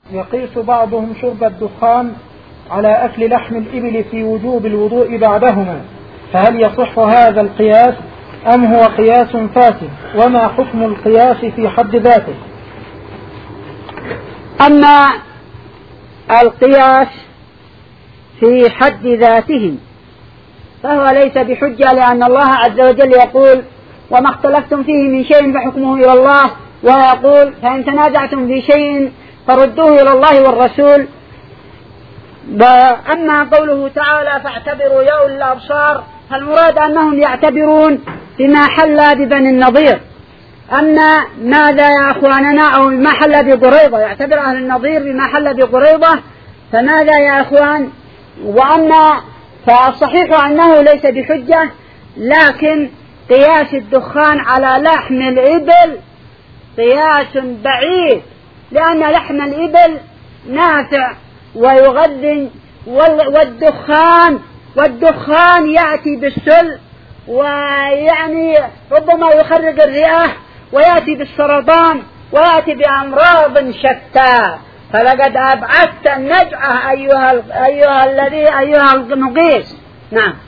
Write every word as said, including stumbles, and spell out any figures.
يقيس بعضهم شرب الدخان على أكل لحم الإبل في وجوب الوضوء بعدهما، فهل يصح هذا القياس أم هو قياس فاسد؟ وما حكم القياس في حد ذاته؟ أما القياس في حد ذاته فهو ليس بحجة، لأن الله عز وجل يقول: وما اختلفتم فيه من شيء فحكمه إلى الله، ويقول: فإن تنازعتم في شيء فردوه إلى الله والرسول. أما قوله تعالى: فاعتبروا يا أولي الأبصار، فالمراد أنهم يعتبرون بما حل ببني النضير. أما ماذا يا أخواننا، أو ما حل بقريضة، يعتبر أهل النضير بما حل بقريضة، فماذا يا أخوان؟ وأما فالصحيح أنه ليس بحجة، لكن قياس الدخان على لحم الإبل قياس بعيد، لأن لحم الإبل نافع ويغذي، والدخان والدخان يأتي بالسل، ويعني ربما يخرج الرئة، ويأتي بالسرطان، ويأتي بأمراض شتى. فلقد أبعدت النجعة أيها, أيها الذي أيها المقيس. نعم.